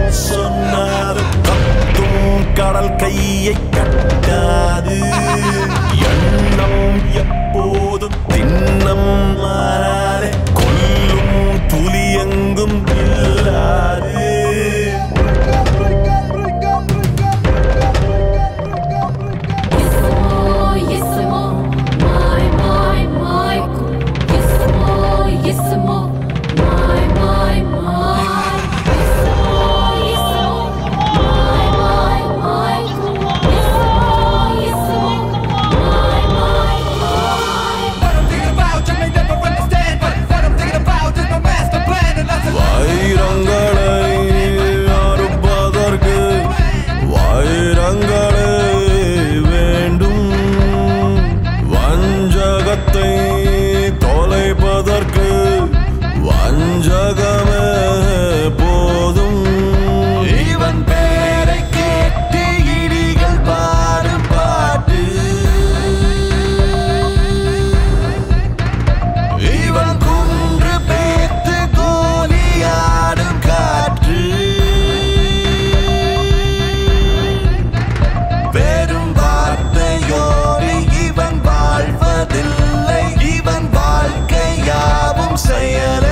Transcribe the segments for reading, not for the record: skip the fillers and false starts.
சொன்னாலும் கத்தும் கடல் கையை கட்டாது. எண்ணம் எப்போதும் திண்ணம் மாறாதே, கொல்லும் புலி எங்கும் இல்லாது. வஞ்சகமே போதும். இவன் பேரை கேட்டு இடிகள் பாடும் பாட்டு, இவன் குன்று பேத்து கோலியாடும் காற்று. வெறும் வார்த்தையோடு இவன் வாழ்வதில்லை, இவன் வாழ்க்கையாவும் செயலே.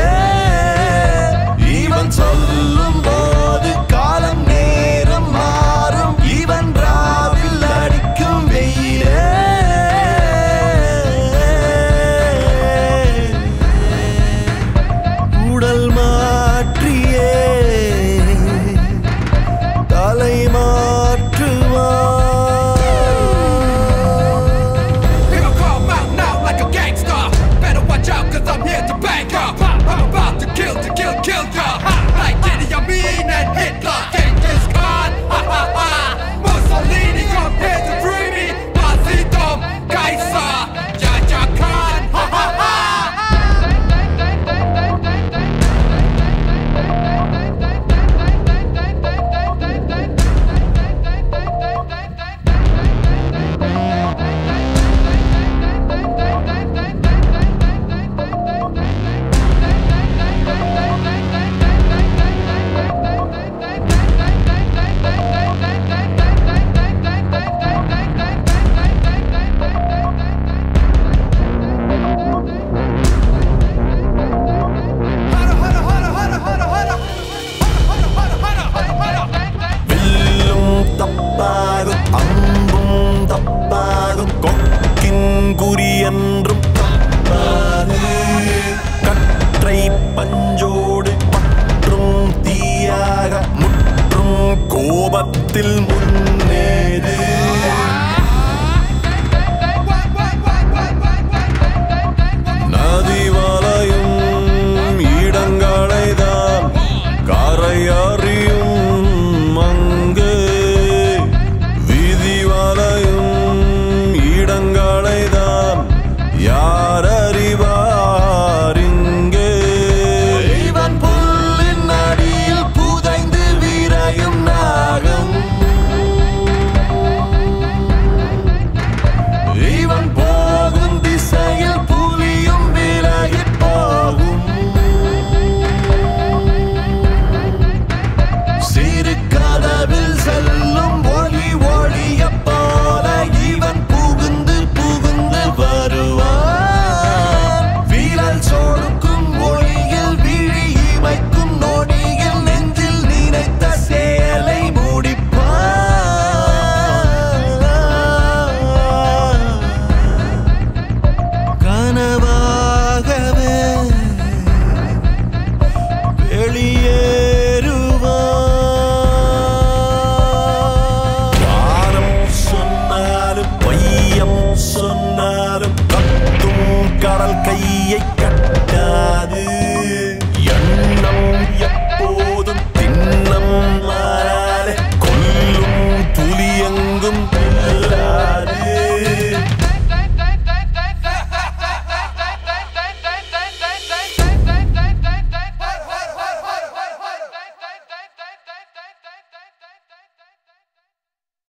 சொல்லும் போது காலம் நேரம் மாறும், இவன் ராவில் அடிக்கும் வெயிலே. உடல் மாற்றியே தலை மாற்றுவான். Kill ya, like Idi Amin and Hitler, Genghis Khan, ha ha ha. Mussolini come here to free me, Nazism, Kaiser, Jaja Khan, ha ha ha. என்றும் தப்பாது. கற்றை பஞ்சோடு பற்றும் தீயாக முற்றும் கோபத்தில்